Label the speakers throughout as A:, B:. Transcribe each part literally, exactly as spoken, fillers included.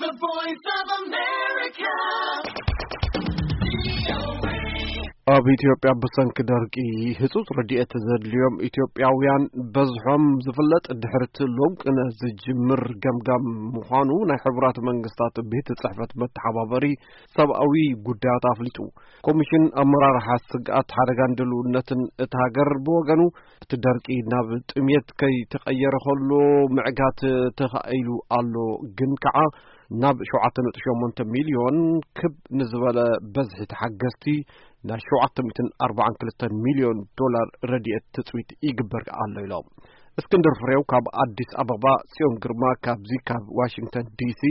A: The Voice of America.
B: ኣብ ኢትዮጵያ ብሰንኪ ደርቂ ህጹጽ ረድኤት ዘድልዮም ኢትዮጵያውያን በዝሖም ዝፍለጥ ድሕርቲ ለውቅነ ዝጅምር ገምጋም ምዃኑ ናይ ሕብራት መንግስታት ቤት ጽሕፈት መተሓባበሪ ሰብኣዊ ጉዳያት ኣፍሊጡ ኮሚሽን ኣመራርሓ ስግኣት ሓደጋን ድልውነትን እቲ ሃገር ብወገኑ እቲ ደርቂ ናብ ጥሜት ከይተቐየረ ከሎ ምዕጋት ተኻኢሉ ኣሎ ግን ከዓ ናብ ሸውዓተ ነጥቢ ሸሞንተ ሚልዮን ክብ ንዝበለ በዝሒ ተሓገዝቲ ናብ ሸውዓተ ሚእትን ኣርባዓን ክልተን ሚልዮን ዶላር ረድኤት ትጽዊት ይግበር ኣሎ ኢሎም እስክንድር ፍሬው ካብ አዲስ አበባ ጽዮን ግርማ ካብዚ ካብ ዋሽንግተን ዲሲ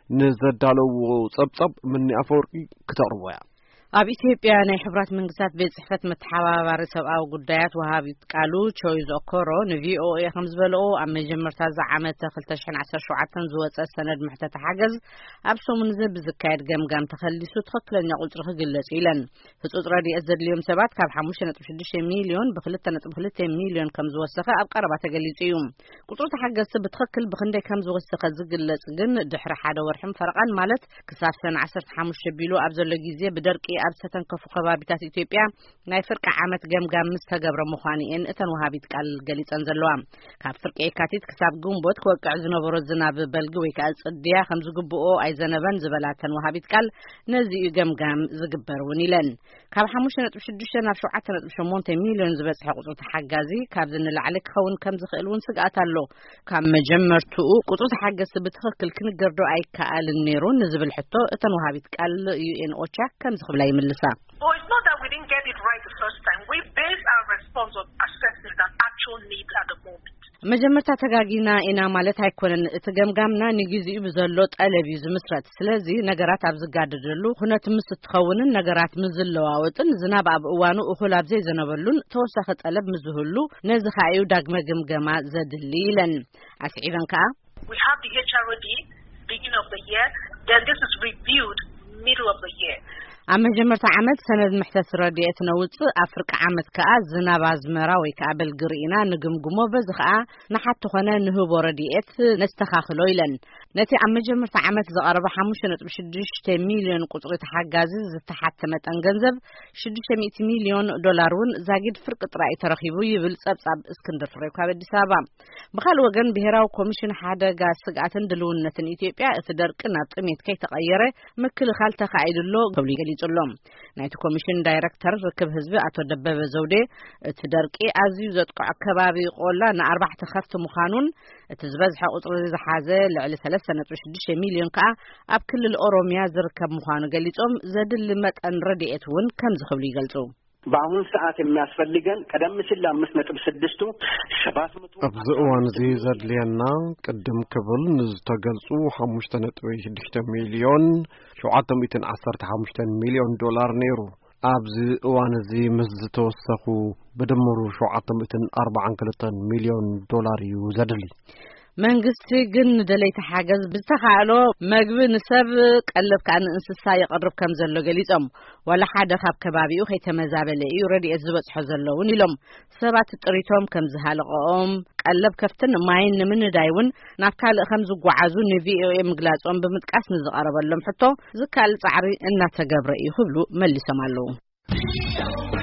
B: ንዘዳለው ጸብጸብ ምን አፈወርቂ ከተርወያ
C: ኣብ ኢትዮጵያ ናይ ሕብራት መንግስታት ቤት ጽሕፈት መተሓባበሪ ሰብኣዊ ጉዳያት ወሃቢት ቃሉ ቾይዝ ኦኮሮ ንቪኦኤ ከም ዝበልኦ ኣብ መጀመርታ ዓመት ክልተ ሽሕን ዓሰርተ ሸውዓተ ዝወፀ ሰነድ ምሕተት ሓገዝ ኣብ ሰሙን ዝብዝካየድ ገምጋም ተኸሊሱ ትኽክለኛ ቁጽሪ ክግለጽ ኢለን ህጹጽ ረድኤት ዘድልዮም ሰባት ካብ ሓሙሽተ ነጥቢ ሽዱሽተ ሚልዮን ብክልተ ነጥቢ ክልተ ሚልዮን ከም ዝወሰኸ ኣብ ቀረባ ተገሊጹ እዩ ቁጽሪ ተሓገዝቲ ብትኽክል ብክንደይ ከም ዝወሰኸ ዝግለጽ ግን ድሕሪ ሓደ ወርሕን ፈረቓን ማለት ክሳብ ሰነ ዓሰርተ ሓሙሽተ ቢሉ ኣብ ዘሎ ግዜ ብደርቂ ኣብ ሰተንከፉ ከባቢታት ኢትዮጵያ ናይ ፍርቂ ዓመት ገምጋም ምስ ተገብረ ምዃኑን እተን ወሃቢት ቃል ገሊጸን ዘለዋ ካብ ፍርቂ የካቲት ክሳብ ግንቦት ክወቅዕ ዝነበሮ ዝናብ በልጊ ወይ ከዓ ጽድያ ከም ዝግብኦ ኣይዘነበን ዝበላተን ወሃቢት ቃል ነዚ ገምጋም ዝግበር እውን ኢለን ካብ ሓሙሽተ ነጥቢ ሽዱሽተ ናብ ሸውዓተ ነጥቢ ሸሞንተ ሚልዮን ዝበጽሐ ቁጽሪ ተሓጋዚ ካብ ዝንላዕሊ ክኸውን ከም ዝኽእል እውን ስግኣት ኣሎ ካብ መጀመርትኡ ቁጽሪ ተሓገዝቲ ብትኽክል ክንገርዶ ኣይከኣልን ነይሩ ንዝብል ሕቶ እተን ወሃቢት ቃል ዩኤን ኦቻ ከም ዝኽብላ ይምልሳ
D: Oh, it's not that we didn't get it right the first time. We based our response on assessing the actual needs at the moment.
C: መጀመርታ ተጋጊና ኢና ማለት ኣይኮነን እቲ ገምጋምና ንግዚኡ ብዘሎ ጠለብ እዩ ዝምስረት ስለዚ ነገራት ኣብ ዝጋደደሉ ኩነት ምስ ትኸውንን ነገራት ምዝለዋወጥን ዝናብ ኣብ እዋኑ እኹል ኣብ ዘይዘነበሉን ተወሳኺ ጠለብ ምዝህሉ ነዚ ኻዩ ዳግመ ገምገማ ዘድሊ ኢለን ኣስዒበን ከዓ
D: we have the H R O D beginning of the year, then this is reviewed middle of the year.
C: ኣብ መጀመርታ ዓመት ሰነድ ምሕተት ረድኤት ነውጽእ ኣብ ፍርቂ ዓመት ከዓ ዝናብ ኣዝመራ ወይ ከዓ በልግሪና ንግምግሞ በዚ ከዓ ንሓቲ ኾነ ንህቦ ረድኤት ነስተኻኽሎ ኢለን ነቲ ኣብ መጀመርታ ዓመት ዝቐረበ ሓሙሽተ ነጥቢ ሽዱሽተ ሚልዮን ቁጽሪ ተሓጋዚ ዝተሓተመ መጠን ገንዘብ ሽዱሽተ ሚእቲ ሚልዮን ዶላር እውን ዛጊድ ፍርቂ ጥራይ ተረኺቡ ይብል ጸብጻብ እስክንድር ፍሬው ካብ አዲስ አበባ ብኻልእ ወገን ብሄራዊ ኮሚሽን ሓደጋ ስግኣትን ድልውነትን ኢትዮጵያ እቲ ደርቂ ናብ ጥሜት ከይተቐየረ ምክልኻል ተኻኢድሎ ከብሉ ይገልጹሎም ናይቲ ኮሚሽን ዳይሬክተር ርክብ ህዝቢ ኣቶ ደበበ ዘውዴ እቲ ደርቂ ኣዝዩ ዘጥቅዖ ከባቢ ቆላ ንኣርባዕተ ኸፍቲ ምዃኑን እቲ ዝበዝሐ ቁጽሪ ዝሓዘ ልዕሊ ሰለስተ ነጥቢ ሽዱሽተ ሚልዮን ከዓ ኣብ ክልል ኦሮሚያ ዝርከብ ምዃኑ ገሊጾም ዘድሊ መጠን ረድኤት እውን ከም ዝኽብሉ ይገልጹ
E: በአሁን ሰዓት የሚያስፈልገን ቀደም ሲል አምስት ነጥብ ስድስት ሰባት መቶ
B: ኣብዚ እዋን እዚ ዘድልየና ቅድም ክብል ንዝተገልጹ ሓሙሽተ ነጥቢ ሽዱሽተ ሚልዮን ሸውዓተ ሚእትን ዓሰርተ ሓሙሽተ ሚልዮን ዶላር ነይሩ ኣብዚ እዋን እዚ ምስ ዝተወሰኹ ብድምሩ ሸውዓተ ሚእትን ኣርባዓን ክልተን ሚልዮን ዶላር እዩ ዘድሊ
C: መንግስቲ ግን ንደለይቲ ሓገዝ ብዝተኻእሎ መግቢ ንሰብ ቀለብ ከዓ ንእንስሳ የቕርብ ከም ዘሎ ገሊጾም ወላ ሓደ ካብ ከባቢኡ ከይተመዛበለ እዩ ረድኤት ዝበጽሖ ዘለውን ኢሎም ሰባት ጥሪቶም ከም ዝሃለቐኦም ቀለብ ከፍትን ማይን ንምንዳይውን ናብ ካልእ ከም ዝጓዓዙ ንቪኦኤ ምግላጾም ብምጥቃስ ንዝቐረበሎም ሕቶ ዝካል ጻዕሪ እናተገብረ እዩ ክብሉ መሊሶም ኣለዉ